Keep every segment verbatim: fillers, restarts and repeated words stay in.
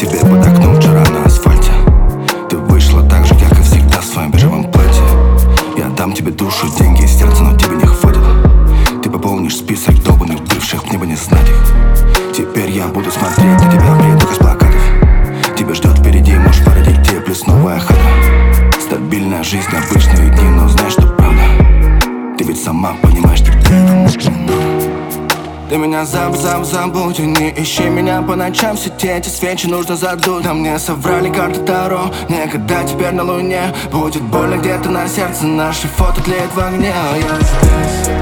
тебе под окном вчера на асфальте. Ты вышла так же, как и всегда, в своем бежевом платье. Я дам тебе душу, деньги и сердце, но тебе не хватит. Ты пополнишь список долбанных бывших, мне бы не знать их. Теперь я буду смотреть на тебя, брею только с плакатов. Тебя ждет впереди, можешь породить тебе плюс новая хата. Стабильная жизнь, обычные дни, но знаешь, что правда. Ты ведь сама понимаешь, что ты Ты меня заб-заб забудь, не ищи меня по ночам. Все эти свечи нужно задуть. А мне соврали карты Таро. Никогда теперь на луне будет больно где-то на сердце. Наши фото тлеют в огне, а я здесь.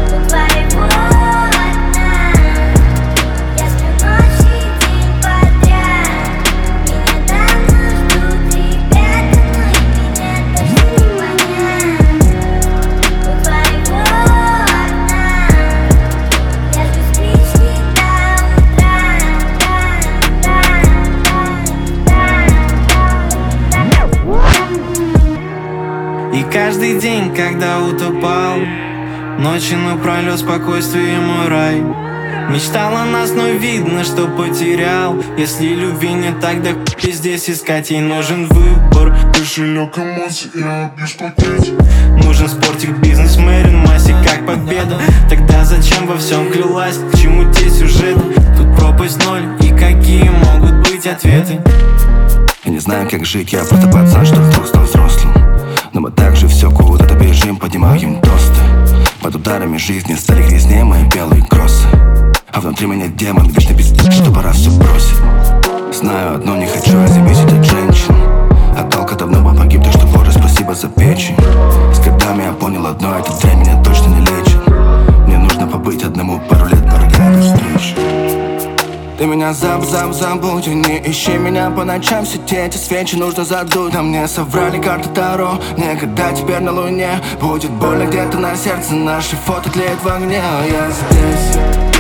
И каждый день, когда утопал, ночи напролёт спокойствие мой рай. Мечтал о нас, но видно, что потерял. Если любви нет, тогда хуй здесь искать. Ей нужен выбор, кошелек эмоций, я без потерь. нужен спортик, бизнес, Мэрин, массе, как победа. Тогда зачем во всем клялась, к чему те сюжеты? Тут пропасть ноль, и какие могут быть ответы? Я не знаю, как жить, я просто пацан, что вдруг стал взрослым. Но мы также все куда-то бежим, поднимаем тосты. Под ударами жизни стали грязнее мои белые кроссы. А внутри меня демон вечно пиздит, что пора все бросить. Знаю одно, не хочу я зависеть от женщин. От толка давно бы погиб, так что, боже, спасибо за печень. С годами я понял одно, этот дрянь меня точно не лечит. Мне нужно побыть одному пару лет, дорогая, до встречи. Ты меня заб-заб забудь, не ищи меня по ночам. Все эти свечи нужно задуть. А мне соврали карты Таро. Никогда теперь на луне будет больно где-то на сердце. Наши фото тлеют в огне, а я здесь.